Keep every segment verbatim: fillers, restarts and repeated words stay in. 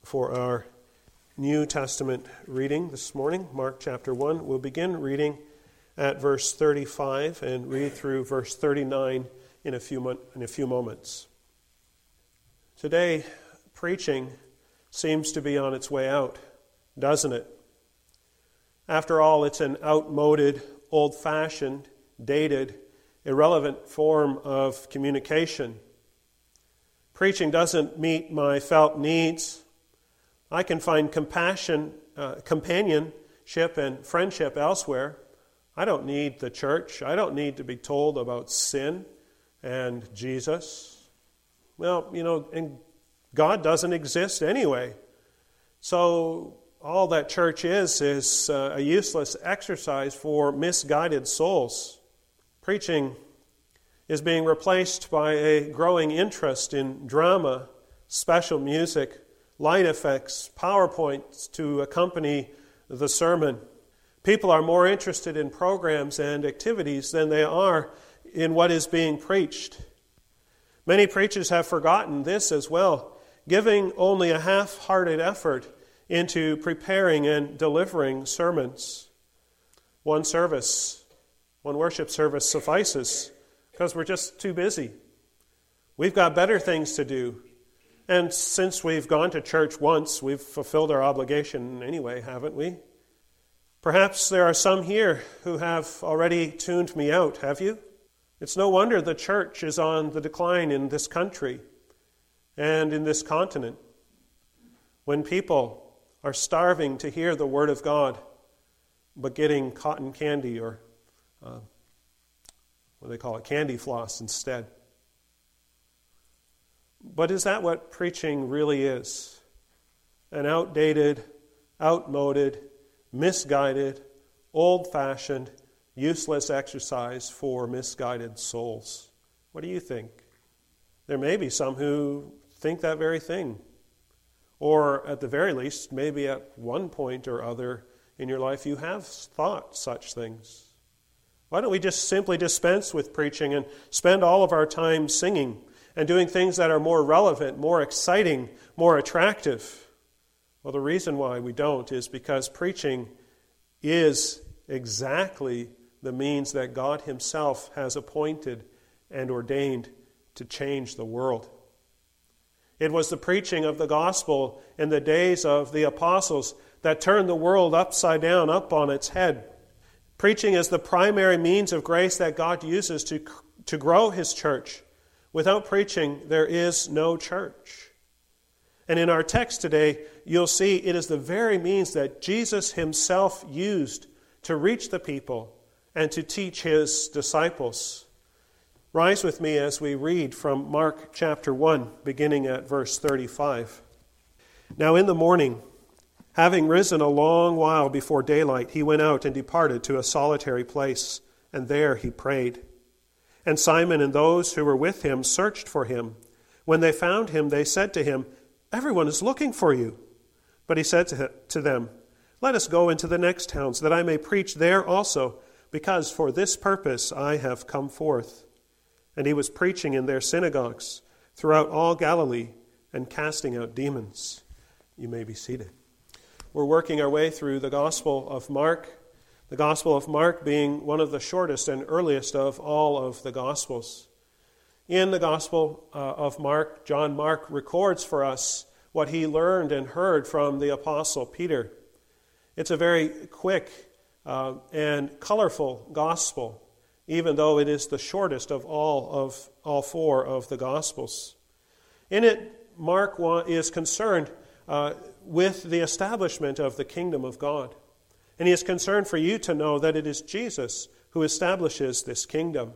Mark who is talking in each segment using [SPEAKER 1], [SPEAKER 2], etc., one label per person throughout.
[SPEAKER 1] for our New Testament reading this morning, Mark chapter one. We'll begin reading at verse thirty-five and read through verse thirty-nine in a few mo- in a few moments. Today, preaching seems to be on its way out, doesn't it? After all, it's an outmoded, old-fashioned, dated, irrelevant form of communication. Preaching doesn't meet my felt needs. I can find compassion, uh, companionship and friendship elsewhere. I don't need the church. I don't need to be told about sin and Jesus. Well, you know, and God doesn't exist anyway. So all that church is is uh, a useless exercise for misguided souls. Preaching is being replaced by a growing interest in drama, special music, light effects, PowerPoints to accompany the sermon. People are more interested in programs and activities than they are in what is being preached. Many preachers have forgotten this as well, giving only a half-hearted effort into preparing and delivering sermons. One service, one worship service suffices because we're just too busy. We've got better things to do. And since we've gone to church once, we've fulfilled our obligation anyway, haven't we? Perhaps there are some here who have already tuned me out, have you? It's no wonder the church is on the decline in this country and in this continent. When people are starving to hear the Word of God, but getting cotton candy or uh, what do they call it, candy floss instead. But is that what preaching really is? An outdated, outmoded, misguided, old-fashioned, useless exercise for misguided souls. What do you think? There may be some who think that very thing. Or at the very least, maybe at one point or other in your life you have thought such things. Why don't we just simply dispense with preaching and spend all of our time singing and doing things that are more relevant, more exciting, more attractive? Well, the reason why we don't is because preaching is exactly the means that God Himself has appointed and ordained to change the world. It was the preaching of the gospel in the days of the apostles that turned the world upside down, up on its head. Preaching is the primary means of grace that God uses to, to grow His church. Without preaching, there is no church. And in our text today, you'll see it is the very means that Jesus Himself used to reach the people and to teach His disciples. Rise with me as we read from Mark chapter one, beginning at verse thirty-five. Now in the morning, having risen a long while before daylight, He went out and departed to a solitary place, and there He prayed. And Simon and those who were with him searched for Him. When they found Him, they said to Him, "Everyone is looking for you." But He said to them, "Let us go into the next towns, that I may preach there also, because for this purpose I have come forth." And He was preaching in their synagogues throughout all Galilee and casting out demons. You may be seated. We're working our way through the Gospel of Mark, the Gospel of Mark being one of the shortest and earliest of all of the Gospels. In the Gospel uh, of Mark, John Mark records for us what he learned and heard from the Apostle Peter. It's a very quick uh, and colorful Gospel, even though it is the shortest of all of all four of the Gospels. In it, Mark is concerned uh, with the establishment of the kingdom of God. And he is concerned for you to know that it is Jesus who establishes this kingdom.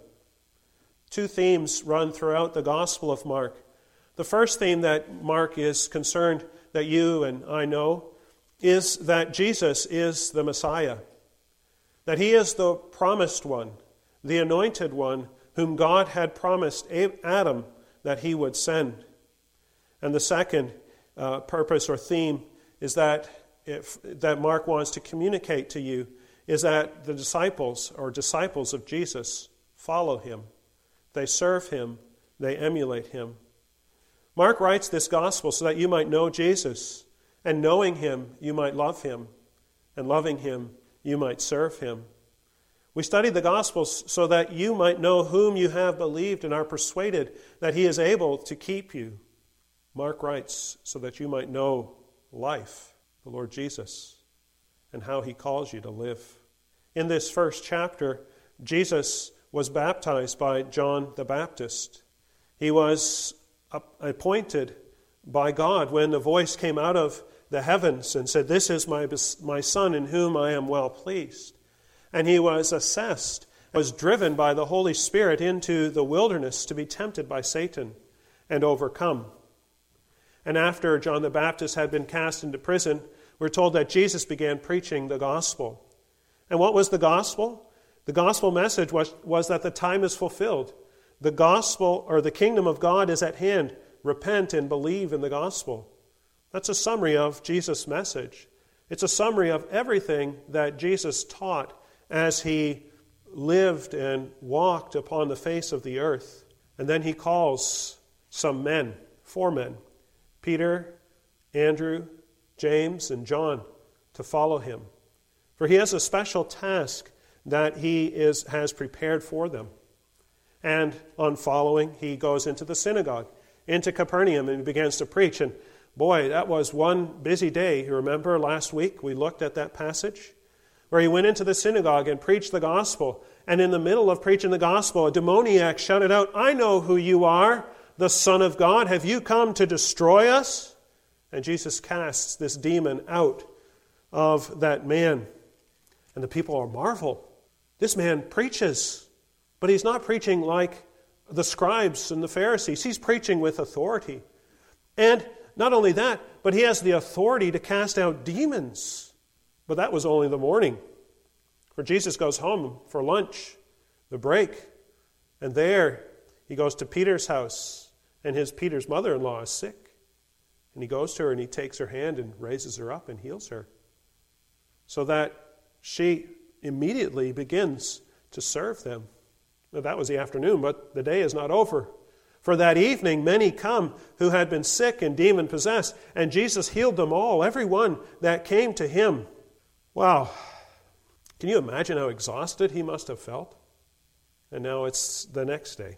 [SPEAKER 1] Two themes run throughout the Gospel of Mark. The first theme that Mark is concerned that you and I know is that Jesus is the Messiah, that He is the promised one, the anointed one whom God had promised Adam that He would send. And the second uh, purpose or theme is that If, that Mark wants to communicate to you is that the disciples or disciples of Jesus follow Him. They serve Him. They emulate Him. Mark writes this gospel so that you might know Jesus, And knowing him, you might love him. And loving him, you might serve him. We study the Gospels so that you might know whom you have believed and are persuaded that he is able to keep you. Mark writes, so that you might know life, the Lord Jesus, and how he calls you to live. In this first chapter, Jesus was baptized by John the Baptist. He was appointed by God when the voice came out of the heavens and said, "This is my, my Son in whom I am well pleased." And he was assessed, was driven by the Holy Spirit into the wilderness to be tempted by Satan and overcome. And after John the Baptist had been cast into prison, we're told that Jesus began preaching the gospel. And what was the gospel? The gospel message was, was that the time is fulfilled. The gospel, or the kingdom of God, is at hand. Repent and believe in the gospel. That's a summary of Jesus' message. It's a summary of everything that Jesus taught as he lived and walked upon the face of the earth. And then he calls some men, four men, Peter, Andrew, James, and John, to follow him. For he has a special task that he is has prepared for them. And on following, he goes into the synagogue, into Capernaum, and he begins to preach. And boy, that was one busy day. You remember last week we looked at that passage where he went into the synagogue and preached the gospel. And in the middle of preaching the gospel, a demoniac shouted out, "I know who you are, the Son of God. Have you come to destroy us?" And Jesus casts this demon out of that man. And the people are marvel. This man preaches, but he's not preaching like the scribes and the Pharisees. He's preaching with authority. And not only that, but he has the authority to cast out demons. But that was only the morning. For Jesus goes home for lunch, the break. And there he goes to Peter's house. And his Peter's mother-in-law is sick. And he goes to her and he takes her hand and raises her up and heals her. So that she immediately begins to serve them. Now, that was the afternoon, but the day is not over. For that evening, many come who had been sick and demon-possessed, and Jesus healed them all, every one that came to him. Wow. Can you imagine how exhausted he must have felt? And now it's the next day.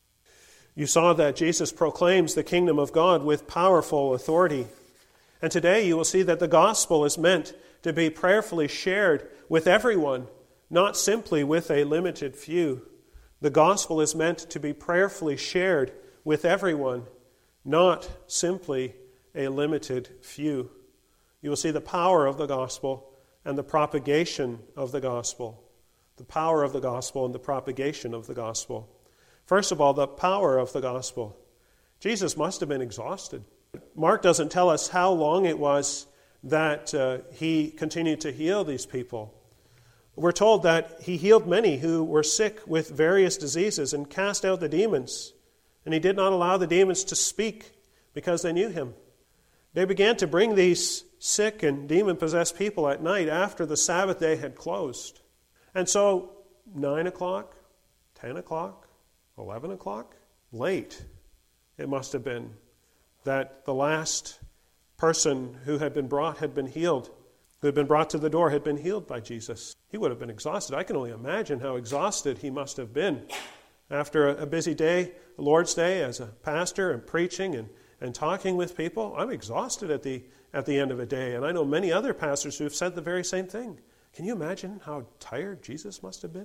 [SPEAKER 1] You saw that Jesus proclaims the kingdom of God with powerful authority. And today you will see that the gospel is meant to be prayerfully shared with everyone, not simply with a limited few. The gospel is meant to be prayerfully shared with everyone, not simply a limited few. You will see the power of the gospel and the propagation of the gospel. The power of the gospel and the propagation of the gospel. First of all, the power of the gospel. Jesus must have been exhausted. Mark doesn't tell us how long it was that uh, he continued to heal these people. We're told that he healed many who were sick with various diseases and cast out the demons. And he did not allow the demons to speak because they knew him. They began to bring these sick and demon-possessed people at night after the Sabbath day had closed. And so, nine o'clock, ten o'clock, eleven o'clock, late, it must have been, that the last person who had been brought had been healed, who had been brought to the door had been healed by Jesus. He would have been exhausted. I can only imagine how exhausted he must have been after a busy day, the Lord's Day, as a pastor and preaching and, and talking with people. I'm exhausted at the at the end of a day, and I know many other pastors who have said the very same thing. Can you imagine how tired Jesus must have been?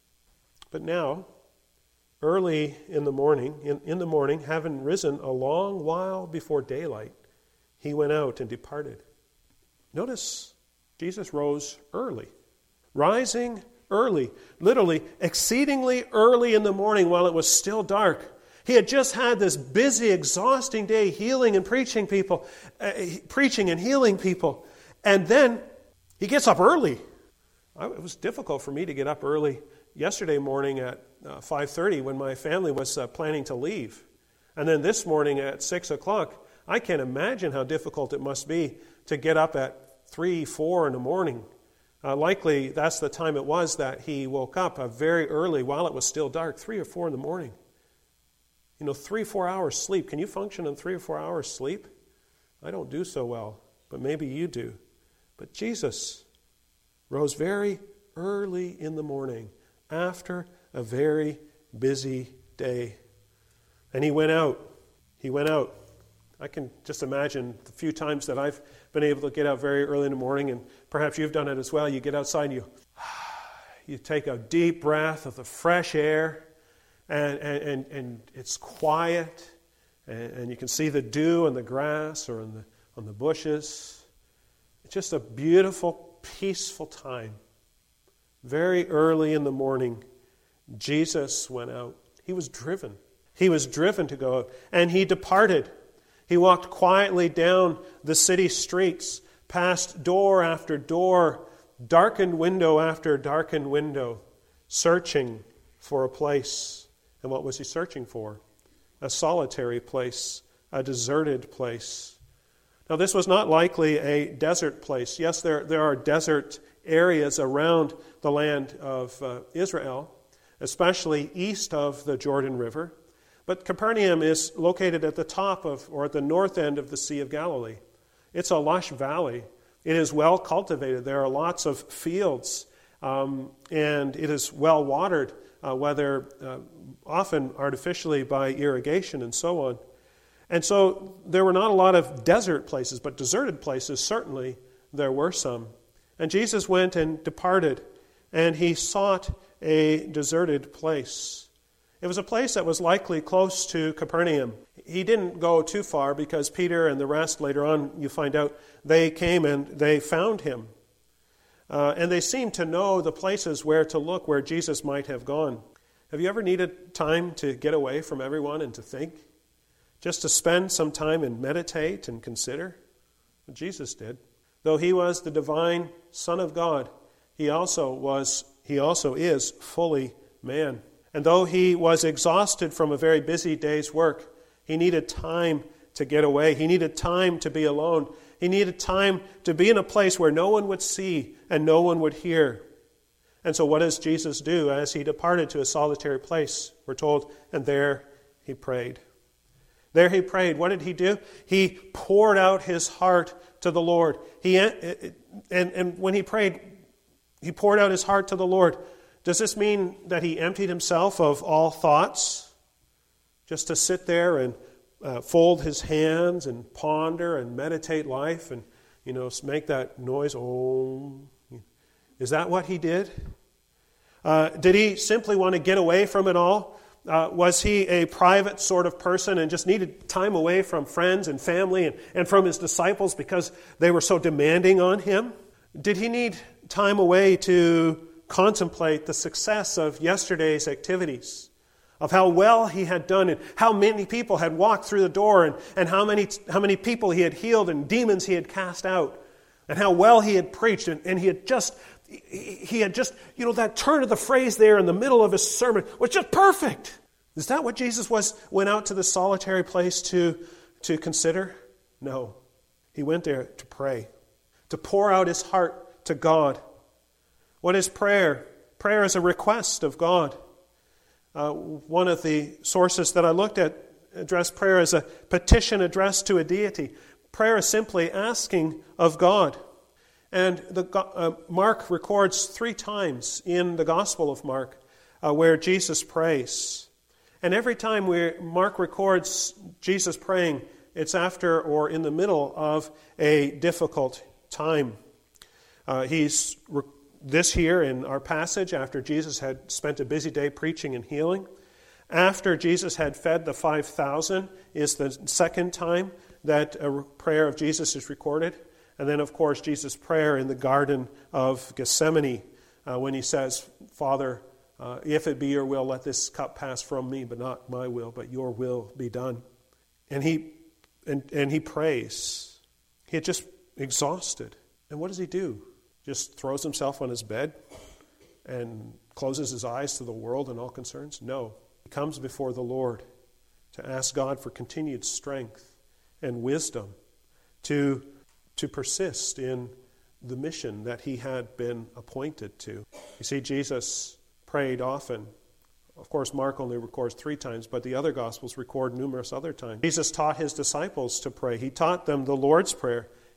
[SPEAKER 1] But now, early in the morning, in, in the morning, having risen a long while before daylight, he went out and departed. Notice, Jesus rose early. Rising early, literally exceedingly early in the morning while it was still dark. He had just had this busy, exhausting day healing and preaching people, uh, preaching and healing people. And then he gets up early. I, it was difficult for me to get up early yesterday morning at uh, five thirty when my family was uh, planning to leave. And then this morning at six o'clock, I can't imagine how difficult it must be to get up at three, four in the morning. Uh, likely that's the time it was that he woke up uh, very early while it was still dark, three or four in the morning. You know, three, four hours sleep. Can you function on three or four hours sleep? I don't do so well. but maybe you do. But Jesus rose very early in the morning after a very busy day. And he went out. He went out. I can just imagine the few times that I've been able to get out very early in the morning, and perhaps you've done it as well. You get outside and you, you take a deep breath of the fresh air, and, and, and, and it's quiet, and, and you can see the dew on the grass or on the, on the bushes. It's just a beautiful, peaceful time. Very early in the morning, Jesus went out. He was driven. He was driven to go out, and he departed. He walked quietly down the city streets, past door after door, darkened window after darkened window, searching for a place. And what was he searching for? A solitary place, a deserted place. Now, this was not likely a desert place. Yes, there, there are desert areas around the land of uh, Israel, especially east of the Jordan River. But Capernaum is located at the top of, or at the north end of the Sea of Galilee. It's a lush valley. It is well cultivated. There are lots of fields, um, and it is well watered, uh, whether uh, often artificially by irrigation and so on. And so there were not a lot of desert places, but deserted places, certainly there were some. And Jesus went and departed, and he sought a deserted place. It was a place that was likely close to Capernaum. He didn't go too far because Peter and the rest, later on you find out, they came and they found him. Uh, and they seemed to know the places where to look, where Jesus might have gone. Have you ever needed time to get away from everyone and to think? Just to spend some time and meditate and consider? Well, Jesus did. Though he was the divine Son of God, he also was, he also is fully man. And though he was exhausted from a very busy day's work, he needed time to get away. He needed time to be alone. He needed time to be in a place where no one would see and no one would hear. And so what does Jesus do as he departed to a solitary place? We're told, and there he prayed. There he prayed. What did he do? He poured out his heart to the Lord. He and, and when he prayed, he poured out his heart to the Lord. Does this mean that he emptied himself of all thoughts? Just to sit there and uh, fold his hands and ponder and meditate life and, you know, make that noise, oh. Is that what he did? Uh, did he simply want to get away from it all? Uh, was he a private sort of person and just needed time away from friends and family and, and from his disciples because they were so demanding on him? Did he need time away to contemplate the success of yesterday's activities, of how well he had done and how many people had walked through the door and, and how many how many people he had healed and demons he had cast out and how well he had preached and, and he had just he had just, you know, that turn of the phrase there in the middle of his sermon was just perfect. Is that what Jesus was went out to the solitary place to, to consider? No. He went there to pray, to pour out his heart to God. What is prayer? Prayer is a request of God. Uh, one of the sources that I looked at addressed prayer as a petition addressed to a deity. Prayer is simply asking of God. And the, uh, Mark records three times in the Gospel of Mark uh, where Jesus prays. And every time we, Mark records Jesus praying, it's after or in the middle of a difficult time. Uh, he's re- This here in our passage, after Jesus had spent a busy day preaching and healing. After Jesus had fed the five thousand is the second time that a prayer of Jesus is recorded. And then, of course, Jesus' prayer in the Garden of Gethsemane uh, when he says, Father, uh, if it be your will, let this cup pass from me, but not my will, but your will be done. And he and, and he prays. He had just exhausted. And what does he do? Just throws himself on his bed and closes his eyes to the world and all concerns? No. He comes before the Lord to ask God for continued strength and wisdom to, to persist in the mission that he had been appointed to. You see, Jesus prayed often. Of course, Mark only records three times, but the other Gospels record numerous other times. Jesus taught his disciples to pray. He taught them the Lord's Prayer.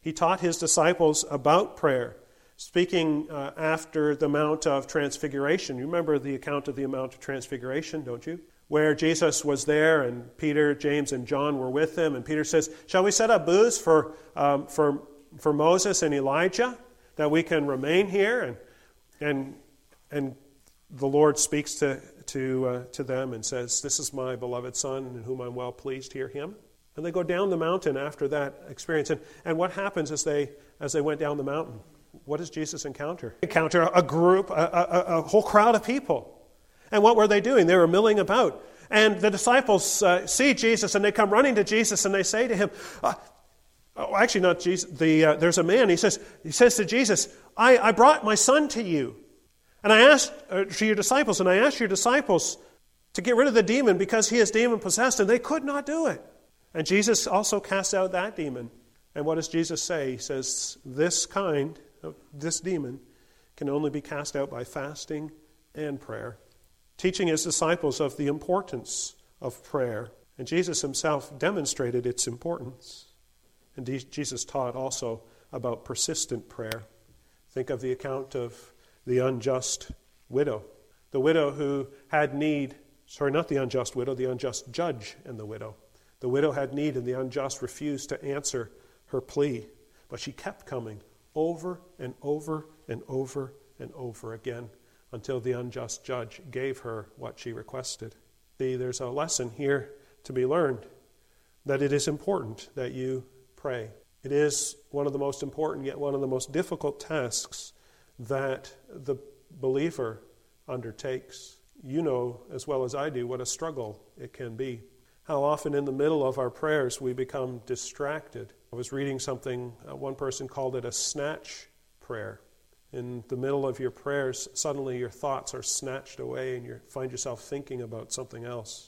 [SPEAKER 1] He taught his disciples about prayer, speaking uh, after the Mount of Transfiguration. You remember the account of the Mount of Transfiguration, don't you? Where Jesus was there and Peter, James, and John were with him. And Peter says, shall we set up booths for, um, for, for Moses and Elijah, that we can remain here? And, and, and the Lord speaks to, to, uh, to them and says, this is my beloved Son in whom I'm well pleased, hear him. And they go down the mountain after that experience. And, and what happens as they, as they went down the mountain? What does Jesus encounter? Encounter a group, a, a, a whole crowd of people. And what were they doing? They were milling about. And the disciples uh, see Jesus, and they come running to Jesus, and they say to him, uh, oh, actually not Jesus, the, uh, there's a man, he says, he says to Jesus, I, I brought my son to you. And I asked, uh, to your disciples, and I asked your disciples to get rid of the demon because he is demon-possessed, and they could not do it. And Jesus also cast out that demon. And what does Jesus say? He says, this kind, this demon, can only be cast out by fasting and prayer. Teaching his disciples of the importance of prayer. And Jesus himself demonstrated its importance. And Jesus taught also about persistent prayer. Think of the account of the unjust widow. The widow who had need, sorry, not the unjust widow, the unjust judge and the widow. The widow had need and the unjust refused to answer her plea. But she kept coming over and over and over and over again until the unjust judge gave her what she requested. See, there's a lesson here to be learned, that it is important that you pray. It is one of the most important, yet one of the most difficult tasks that the believer undertakes. You know as well as I do what a struggle it can be. How often in the middle of our prayers we become distracted. I was reading something, uh, one person called it a snatch prayer. In the middle of your prayers, suddenly your thoughts are snatched away and you find yourself thinking about something else.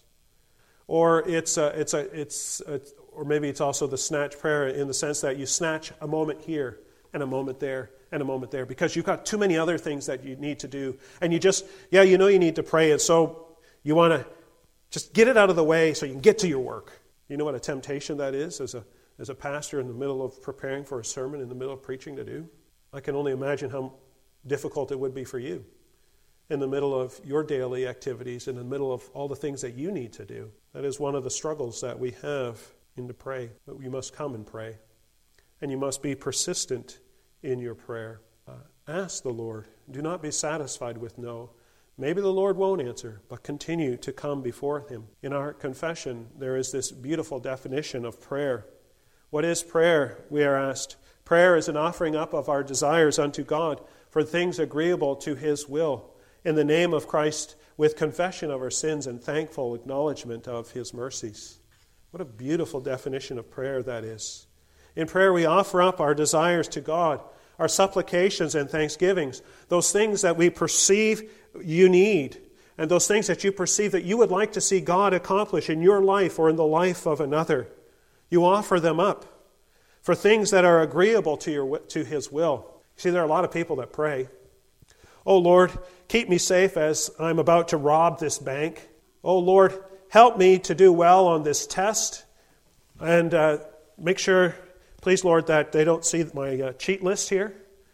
[SPEAKER 1] Or it's a, it's a, it's a, or maybe it's also the snatch prayer in the sense that you snatch a moment here and a moment there and a moment there because you've got too many other things that you need to do. And you just, yeah, you know you need to pray, and so you want to just get it out of the way so you can get to your work. You know what a temptation that is as a as a pastor in the middle of preparing for a sermon, in the middle of preaching to do? I can only imagine how difficult it would be for you in the middle of your daily activities, in the middle of all the things that you need to do. That is one of the struggles that we have in to pray. But you must come and pray. And you must be persistent in your prayer. Uh, ask the Lord. Do not be satisfied with no. Maybe the Lord won't answer, but continue to come before him. In our confession, there is this beautiful definition of prayer. What is prayer, we are asked? Prayer is an offering up of our desires unto God for things agreeable to his will, in the name of Christ, with confession of our sins and thankful acknowledgement of his mercies. What a beautiful definition of prayer that is. In prayer we offer up our desires to God, our supplications and thanksgivings, those things that we perceive you need, and those things that you perceive that you would like to see God accomplish in your life or in the life of another. You offer them up for things that are agreeable to your to his will. See, there are a lot of people that pray, oh Lord, keep me safe as I'm about to rob this bank. Oh Lord, help me to do well on this test. And uh, make sure, please Lord, that they don't see my uh, cheat list here.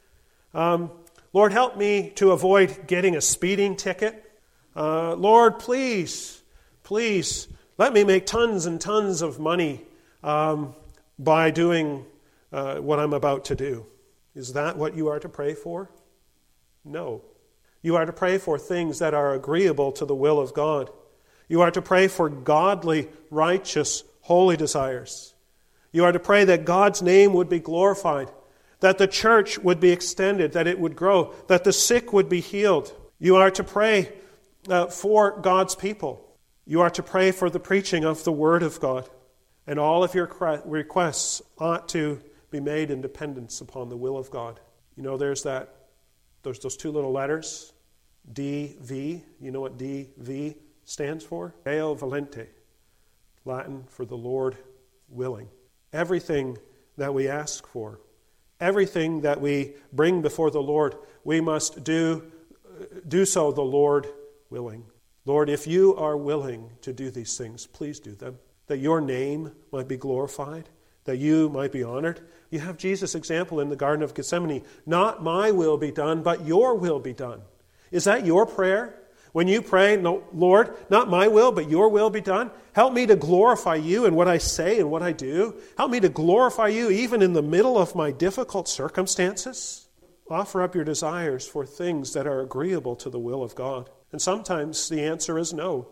[SPEAKER 1] Um, Lord, help me to avoid getting a speeding ticket. Uh, Lord, please, please, let me make tons and tons of money um, by doing uh, what I'm about to do. Is that what you are to pray for? No. You are to pray for things that are agreeable to the will of God. You are to pray for godly, righteous, holy desires. You are to pray that God's name would be glorified, that the church would be extended, that it would grow, that the sick would be healed. You are to pray uh, for God's people. You are to pray for the preaching of the Word of God. And all of your requests ought to be made in dependence upon the will of God. You know, there's that, there's those two little letters, D V. You know what D V stands for? Deo volente, Latin for the Lord willing. Everything that we ask for, everything that we bring before the Lord, we must do, do so the Lord willing. Lord, if you are willing to do these things, please do them, that your name might be glorified, that you might be honored. You have Jesus' example in the Garden of Gethsemane. Not my will be done, but your will be done. Is that your prayer? When you pray, no, Lord, not my will, but your will be done. Help me to glorify you in what I say and what I do. Help me to glorify you even in the middle of my difficult circumstances. Offer up your desires for things that are agreeable to the will of God. And sometimes the answer is no.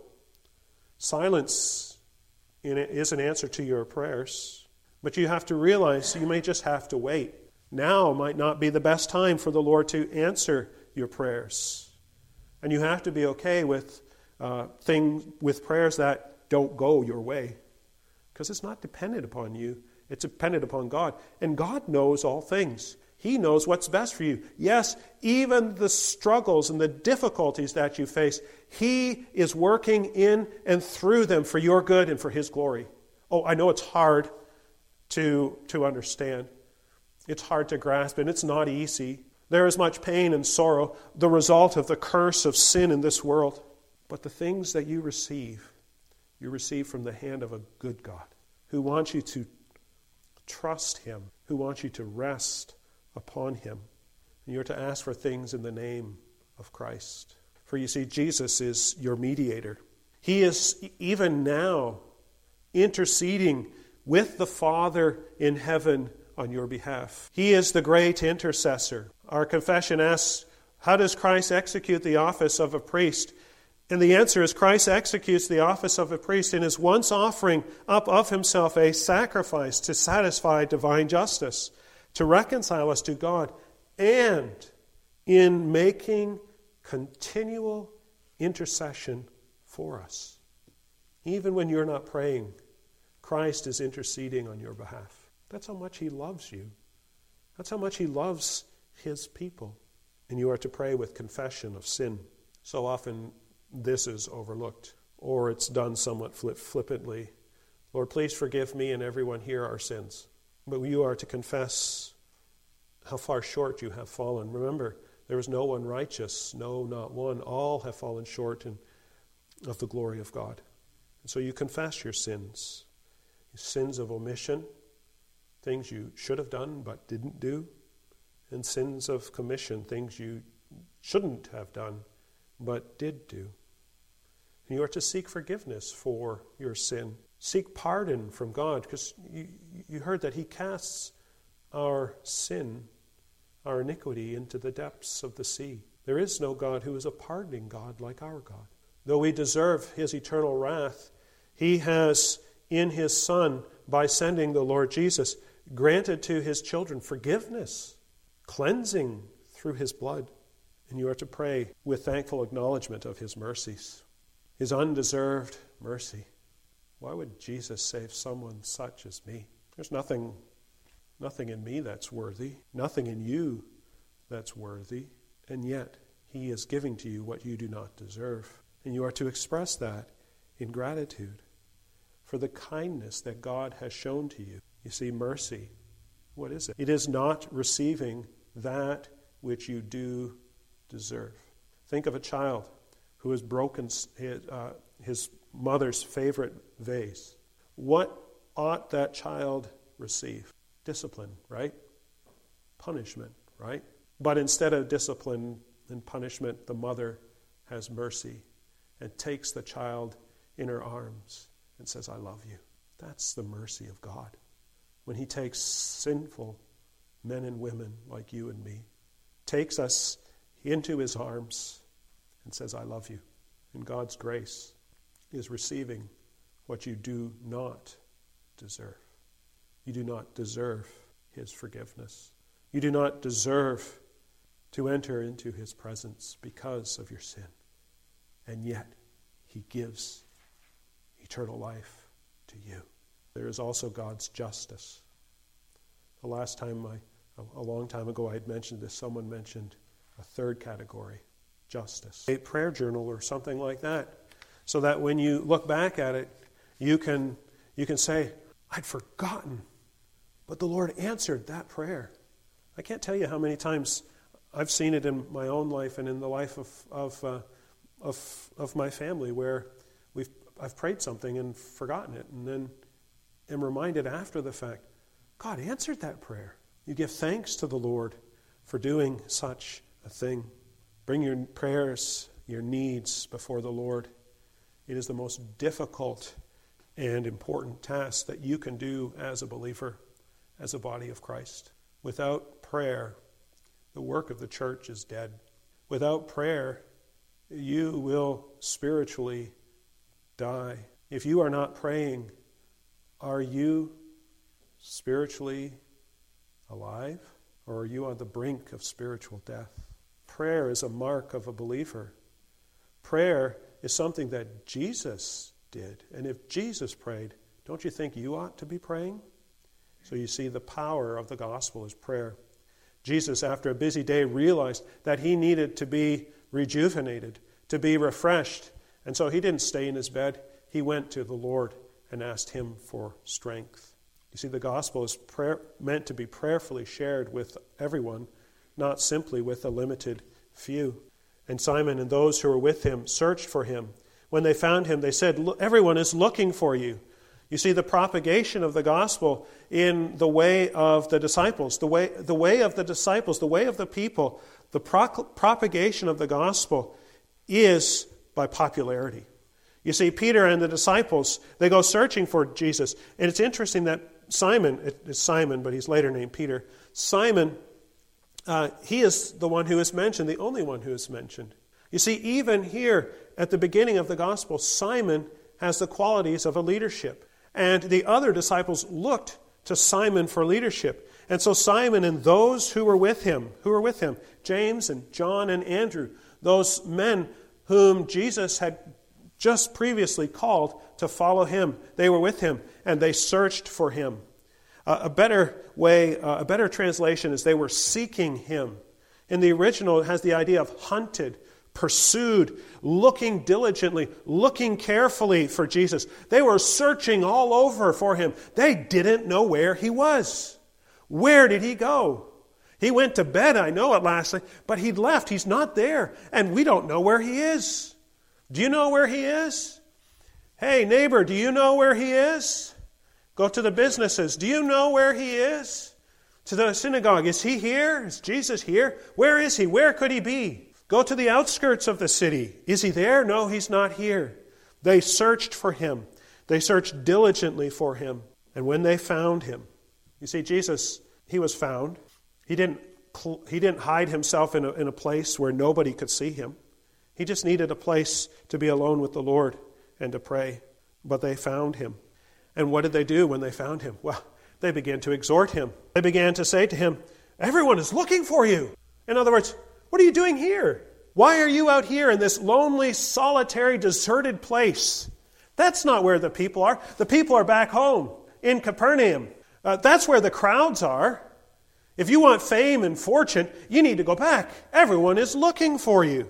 [SPEAKER 1] Silence is an answer to your prayers. But you have to realize you may just have to wait. Now might not be the best time for the Lord to answer your prayers. And you have to be okay with uh, things, with prayers that don't go your way. Because it's not dependent upon you. It's dependent upon God. And God knows all things. He knows what's best for you. Yes, even the struggles and the difficulties that you face, He is working in and through them for your good and for His glory. Oh, I know it's hard to, to understand. It's hard to grasp, and it's not easy. There is much pain and sorrow, the result of the curse of sin in this world. But the things that you receive, you receive from the hand of a good God who wants you to trust Him, who wants you to rest upon Him. And you're to ask for things in the name of Christ. For you see, Jesus is your mediator. He is even now interceding with the Father in heaven on your behalf. He is the great intercessor. Our confession asks, how does Christ execute the office of a priest? And the answer is Christ executes the office of a priest in His once offering up of Himself a sacrifice to satisfy divine justice, to reconcile us to God, and in making continual intercession for us. Even when you're not praying, Christ is interceding on your behalf. That's how much He loves you. That's how much He loves His people. And you are to pray with confession of sin. So often this is overlooked, or it's done somewhat flip, flippantly. Lord, please forgive me and everyone here our sins. But you are to confess how far short you have fallen. Remember, there is no one righteous, no, not one. All have fallen short in, of the glory of God. And so you confess your sins, sins of omission, things you should have done but didn't do, and sins of commission, things you shouldn't have done but did do. And you are to seek forgiveness for your sin. Seek pardon from God, because you, you heard that He casts our sin, our iniquity, into the depths of the sea. There is no God who is a pardoning God like our God. Though we deserve His eternal wrath, He has, in His Son, by sending the Lord Jesus, granted to His children forgiveness, cleansing through His blood. And you are to pray with thankful acknowledgement of His mercies, His undeserved mercy. Why would Jesus save someone such as me? There's nothing, nothing in me that's worthy, nothing in you that's worthy, and yet He is giving to you what you do not deserve. And you are to express that in gratitude for the kindness that God has shown to you. You see, mercy, what is it? It is not receiving that which you do deserve. Think of a child who has broken his, uh, his mother's favorite vase. What ought that child receive? Discipline, right? Punishment, right? But instead of discipline and punishment, the mother has mercy and takes the child in her arms and says, I love you. That's the mercy of God. When He takes sinful men and women like you and me, takes us into His arms and says, I love you. And God's grace is receiving what you do not deserve. You do not deserve His forgiveness. You do not deserve to enter into His presence because of your sin. And yet, He gives eternal life to you. There is also God's justice. The last time, I, a long time ago, I had mentioned this. Someone mentioned a third category, justice. A prayer journal or something like that, so that when you look back at it, you can, you can say, I'd forgotten, but the Lord answered that prayer. I can't tell you how many times I've seen it in my own life and in the life of of uh, of, of my family, where we've I've prayed something and forgotten it, and then am reminded after the fact, God answered that prayer. You give thanks to the Lord for doing such a thing. Bring your prayers, your needs before the Lord. It is the most difficult and important task that you can do as a believer, as a body of Christ. Without prayer, the work of the church is dead. Without prayer, you will spiritually die. If you are not praying, are you spiritually alive, or are you on the brink of spiritual death? Prayer is a mark of a believer. Prayer is something that Jesus did. And if Jesus prayed, don't you think you ought to be praying? So you see, the power of the gospel is prayer. Jesus, after a busy day, realized that he needed to be rejuvenated, to be refreshed. And so he didn't stay in his bed. He went to the Lord and asked him for strength. You see, the gospel is prayer, meant to be prayerfully shared with everyone, not simply with a limited few. And Simon and those who were with him searched for him. When they found him, they said, "Everyone is looking for you." You see, the propagation of the gospel in the way of the disciples, the way, the way of the disciples, the way of the people, the pro- propagation of the gospel is by popularity. You see, Peter and the disciples, they go searching for Jesus. And it's interesting that Simon, it's Simon, but he's later named Peter. Simon, uh, he is the one who is mentioned, the only one who is mentioned. You see, even here at the beginning of the gospel, Simon has the qualities of a leadership. And the other disciples looked to Simon for leadership. And so Simon and those who were with him, who were with him, James and John and Andrew, those men whom Jesus had just previously called to follow him, they were with him and they searched for him. Uh, a better way, uh, a better translation is they were seeking him. In the original, it has the idea of hunted, pursued, looking diligently, looking carefully for Jesus. They were searching all over for him. They didn't know where he was. Where did he go? He went to bed, I know at last, but he'd left. He's not there, and we don't know where he is. Do you know where he is? Hey, neighbor, do you know where he is? Go to the businesses. Do you know where he is? To the synagogue. Is he here? Is Jesus here? Where is he? Where could he be? Go to the outskirts of the city. Is he there? No, he's not here. They searched for him. They searched diligently for him. And when they found him, you see, Jesus, he was found. He didn't, he didn't hide himself in a, in a place where nobody could see him. He just needed a place to be alone with the Lord and to pray. But they found him. And what did they do when they found him? Well, they began to exhort him. They began to say to him, "Everyone is looking for you." In other words, what are you doing here? Why are you out here in this lonely, solitary, deserted place? That's not where the people are. The people are back home in Capernaum. Uh, that's where the crowds are. If you want fame and fortune, you need to go back. Everyone is looking for you.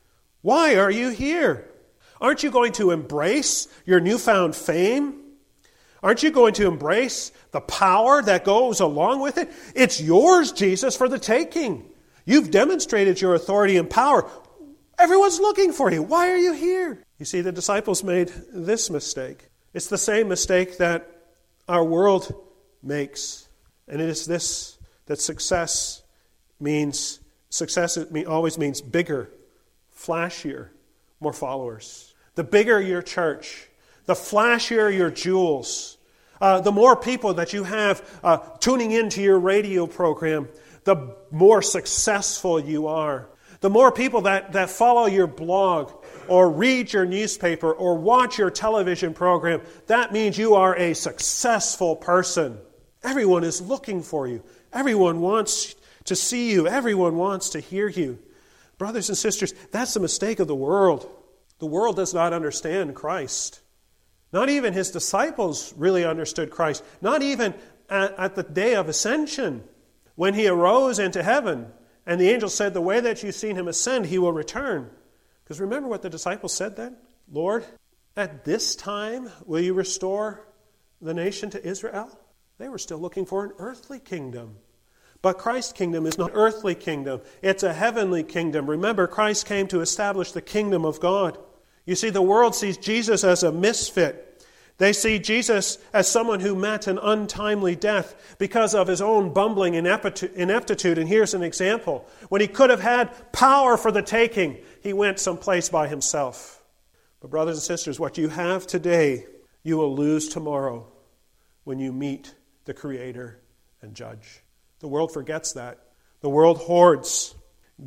[SPEAKER 1] Why are you here? Aren't you going to embrace your newfound fame? Aren't you going to embrace the power that goes along with it? It's yours, Jesus, for the taking. You've demonstrated your authority and power. Everyone's looking for you. Why are you here? You see, the disciples made this mistake. It's the same mistake that our world makes. And it is this, that success means, success always means bigger, flashier, more followers. The bigger your church, the flashier your jewels, uh, the more people that you have uh, tuning into your radio program, the more successful you are. The more people that, that follow your blog or read your newspaper or watch your television program, that means you are a successful person. Everyone is looking for you. Everyone wants to see you. Everyone wants to hear you. Brothers and sisters, that's the mistake of the world. The world does not understand Christ. Not even his disciples really understood Christ. Not even at, at the day of ascension, when he arose into heaven, and the angel said, "The way that you've seen him ascend, he will return." Because remember what the disciples said then? "Lord, at this time will you restore the nation to Israel?" They were still looking for an earthly kingdom. But Christ's kingdom is not an earthly kingdom. It's a heavenly kingdom. Remember, Christ came to establish the kingdom of God. You see, the world sees Jesus as a misfit. They see Jesus as someone who met an untimely death because of his own bumbling ineptitude. And here's an example. When he could have had power for the taking, he went someplace by himself. But brothers and sisters, what you have today, you will lose tomorrow when you meet the Creator and Judge. The world forgets that. The world hoards,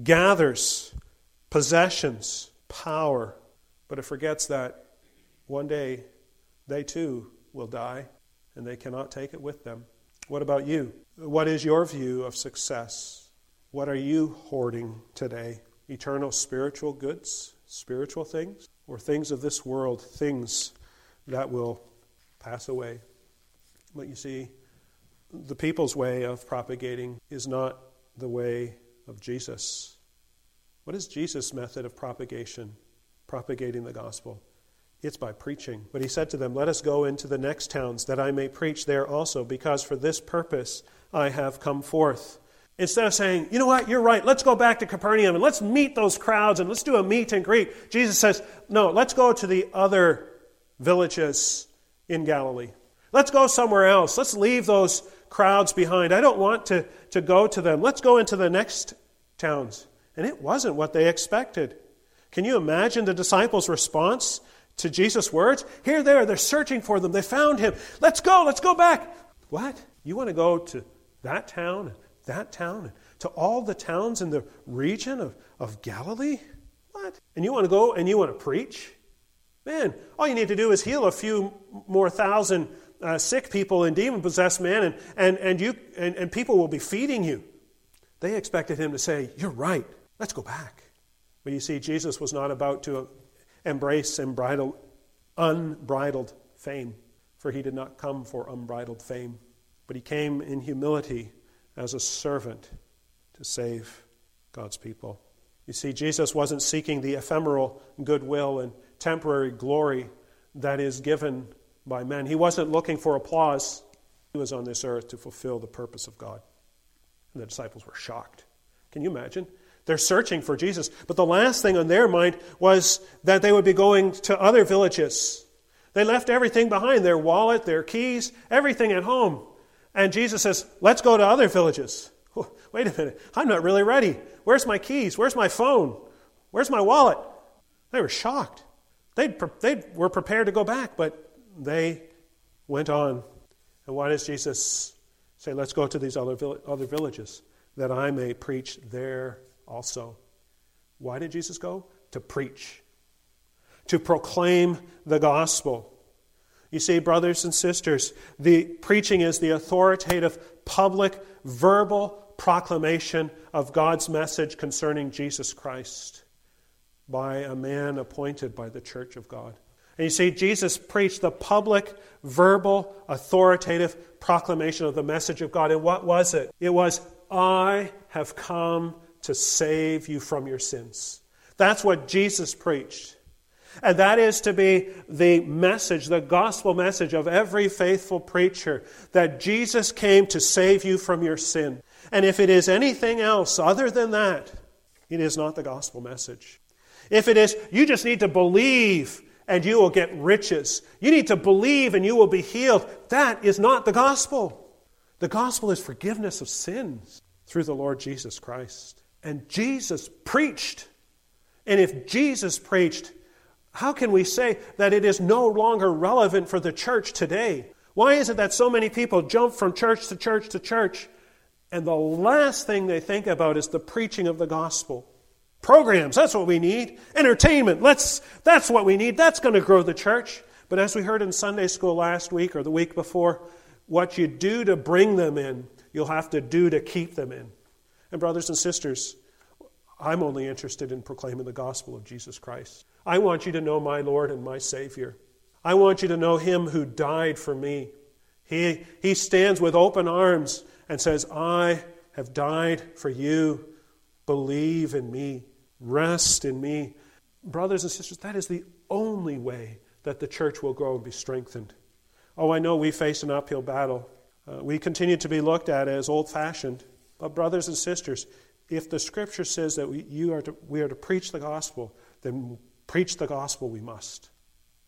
[SPEAKER 1] gathers possessions, power, but it forgets that one day they too will die, and they cannot take it with them. What about you? What is your view of success? What are you hoarding today? Eternal spiritual goods, spiritual things, or things of this world, things that will pass away? But you see, the people's way of propagating is not the way of Jesus. What is Jesus' method of propagation, propagating the gospel? It's by preaching. But he said to them, let us go into the next towns, that I may preach there also, because for this purpose I have come forth. Instead of saying, you know what, you're right, let's go back to Capernaum and let's meet those crowds and let's do a meet and greet. Jesus says, no, let's go to the other villages in Galilee. Let's go somewhere else. Let's leave those crowds behind. I don't want to, to go to them. Let's go into the next towns. And it wasn't what they expected. Can you imagine the disciples' response to Jesus' words? Here they are, they're searching for them. They found him. Let's go, let's go back. What? You want to go to that town, that town, to all the towns in the region of, of Galilee? What? And you want to go and you want to preach? Man, all you need to do is heal a few more thousand uh, sick people and demon-possessed men, and, and, and, you, and, and people will be feeding you. They expected him to say, you're right, let's go back. But you see, Jesus was not about to embrace unbridled, unbridled fame, for he did not come for unbridled fame, but he came in humility as a servant to save God's people. You see, Jesus wasn't seeking the ephemeral goodwill and temporary glory that is given by men. He wasn't looking for applause. He was on this earth to fulfill the purpose of God. And the disciples were shocked. Can you imagine? They're searching for Jesus. But the last thing on their mind was that they would be going to other villages. They left everything behind, their wallet, their keys, everything at home. And Jesus says, let's go to other villages. Oh, wait a minute, I'm not really ready. Where's my keys? Where's my phone? Where's my wallet? They were shocked. They they were prepared to go back, but they went on. And why does Jesus say, let's go to these other other villages, that I may preach there also? Why did Jesus go? To preach. To proclaim the gospel. You see, brothers and sisters, the preaching is the authoritative, public, verbal proclamation of God's message concerning Jesus Christ by a man appointed by the church of God. And you see, Jesus preached the public, verbal, authoritative proclamation of the message of God. And what was it? It was, I have come to save you from your sins. That's what Jesus preached. And that is to be the message, the gospel message of every faithful preacher, that Jesus came to save you from your sin. And if it is anything else other than that, it is not the gospel message. If it is, you just need to believe and you will get riches. You need to believe and you will be healed. That is not the gospel. The gospel is forgiveness of sins through the Lord Jesus Christ. And Jesus preached. And if Jesus preached, how can we say that it is no longer relevant for the church today? Why is it that so many people jump from church to church to church, and the last thing they think about is the preaching of the gospel? Programs, that's what we need. Entertainment, let's, that's what we need. That's going to grow the church. But as we heard in Sunday school last week or the week before, what you do to bring them in, you'll have to do to keep them in. And brothers and sisters, I'm only interested in proclaiming the gospel of Jesus Christ. I want you to know my Lord and my Savior. I want you to know Him who died for me. He, he stands with open arms and says, I have died for you. Believe in me. Rest in me. Brothers and sisters, that is the only way that the church will grow and be strengthened. Oh, I know we face an uphill battle. Uh, we continue to be looked at as old-fashioned. But brothers and sisters, if the Scripture says that we, you are to, we are to preach the gospel, then preach the gospel we must.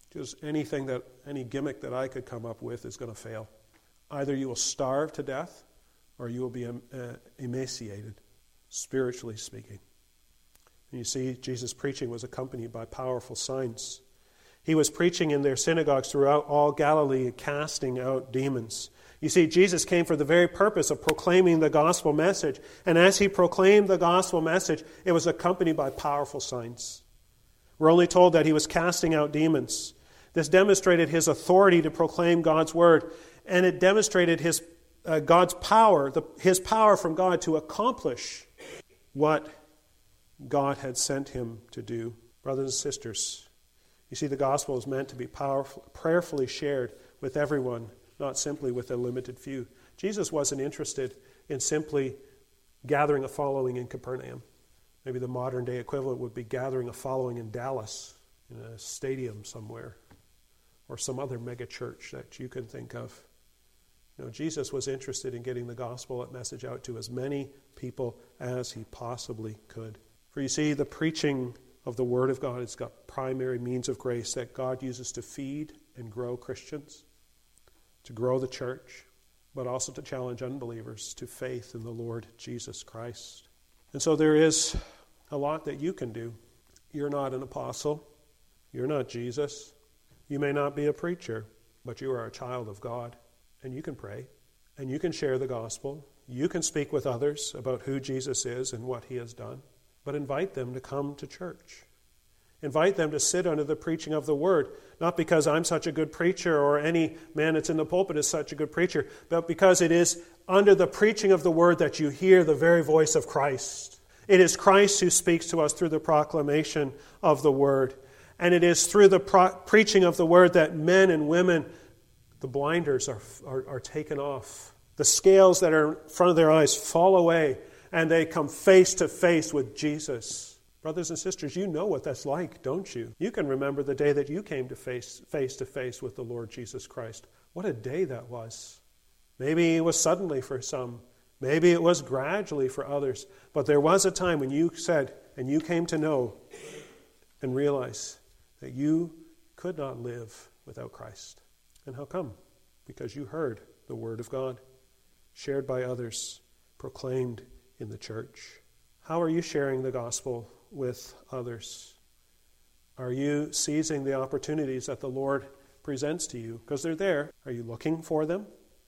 [SPEAKER 1] Because anything that, any gimmick that I could come up with is going to fail. Either you will starve to death or you will be um, uh, emaciated, spiritually speaking. And you see, Jesus' preaching was accompanied by powerful signs. He was preaching in their synagogues throughout all Galilee, casting out demons. You see, Jesus came for the very purpose of proclaiming the gospel message. And as he proclaimed the gospel message, it was accompanied by powerful signs. We're only told that he was casting out demons. This demonstrated his authority to proclaim God's word, and it demonstrated his uh, God's power, the, his power from God to accomplish what God had sent him to do. Brothers and sisters, you see, the gospel is meant to be powerful, prayerfully shared with everyone, not simply with a limited few. Jesus wasn't interested in simply gathering a following in Capernaum. Maybe the modern day equivalent would be gathering a following in Dallas, in a stadium somewhere, or some other mega church that you can think of. You know, Jesus was interested in getting the gospel message out to as many people as he possibly could. For you see, the preaching of the Word of God has got primary means of grace that God uses to feed and grow Christians, to grow the church, but also to challenge unbelievers to faith in the Lord Jesus Christ. And so there is a lot that you can do. You're not an apostle. You're not Jesus. You may not be a preacher, but you are a child of God. And you can pray. And you can share the gospel. You can speak with others about who Jesus is and what he has done. But invite them to come to church. Invite them to sit under the preaching of the word. Not because I'm such a good preacher or any man that's in the pulpit is such a good preacher, but because it is under the preaching of the word that you hear the very voice of Christ. It is Christ who speaks to us through the proclamation of the word. And it is through the pro- preaching of the word that men and women, the blinders are, are, are taken off. The scales that are in front of their eyes fall away, and they come face to face with Jesus. Brothers and sisters, you know what that's like, don't you? You can remember the day that you came to face, face to face with the Lord Jesus Christ. What a day that was. Maybe it was suddenly for some. Maybe it was gradually for others. But there was a time when you said, and you came to know and realize that you could not live without Christ. And how come? Because you heard the word of God, shared by others, proclaimed in the church. How are you sharing the gospel with others? Are you seizing the opportunities that the Lord presents to you? Because they're there. Are you looking for them?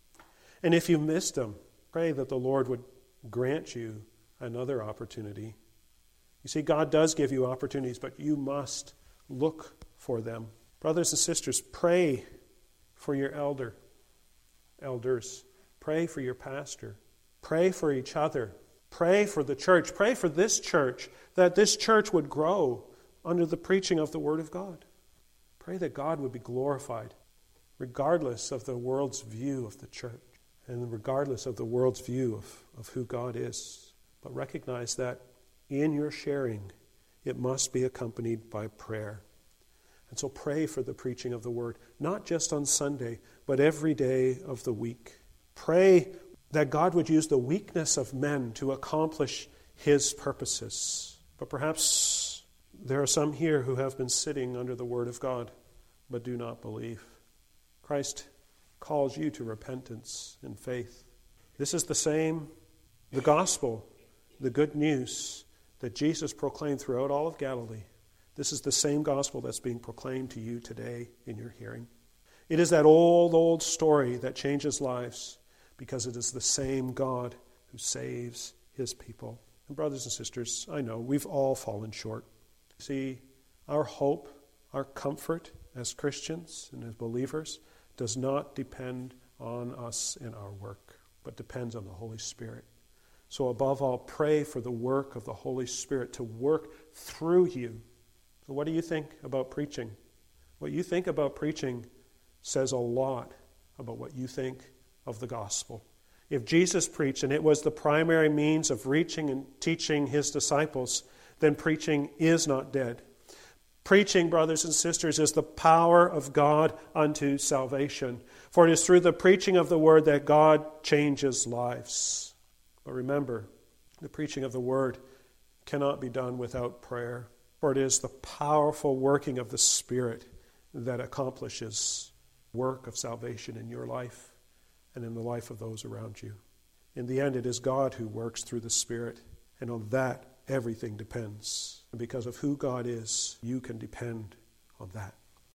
[SPEAKER 1] And if you missed them, pray that the Lord would grant you another opportunity. You see, God does give you opportunities, but you must look for them. Brothers and sisters, pray for your elder, elders. Pray for your pastor. Pray for each other. Pray for the church. Pray for this church, that this church would grow under the preaching of the Word of God. Pray that God would be glorified, regardless of the world's view of the church and regardless of the world's view of, of who God is. But recognize that in your sharing, it must be accompanied by prayer. And so pray for the preaching of the Word, not just on Sunday, but every day of the week. Pray that God would use the weakness of men to accomplish his purposes. But perhaps there are some here who have been sitting under the Word of God, but do not believe. Christ calls you to repentance and faith. This is the same, the gospel, the good news that Jesus proclaimed throughout all of Galilee. This is the same gospel that's being proclaimed to you today in your hearing. It is that old, old story that changes lives, because it is the same God who saves his people. And brothers and sisters, I know we've all fallen short. See, our hope, our comfort as Christians and as believers does not depend on us in our work, but depends on the Holy Spirit. So above all, pray for the work of the Holy Spirit to work through you. So what do you think about preaching? What you think about preaching says a lot about what you think of the gospel. If Jesus preached and it was the primary means of reaching and teaching his disciples, then preaching is not dead. Preaching, brothers and sisters, is the power of God unto salvation. For it is through the preaching of the word that God changes lives. But remember, the preaching of the word cannot be done without prayer. For it is the powerful working of the Spirit that accomplishes work of salvation in your life and in the life of those around you. In the end, it is God who works through the Spirit, and on that everything depends. And because of who God is, you can depend on that.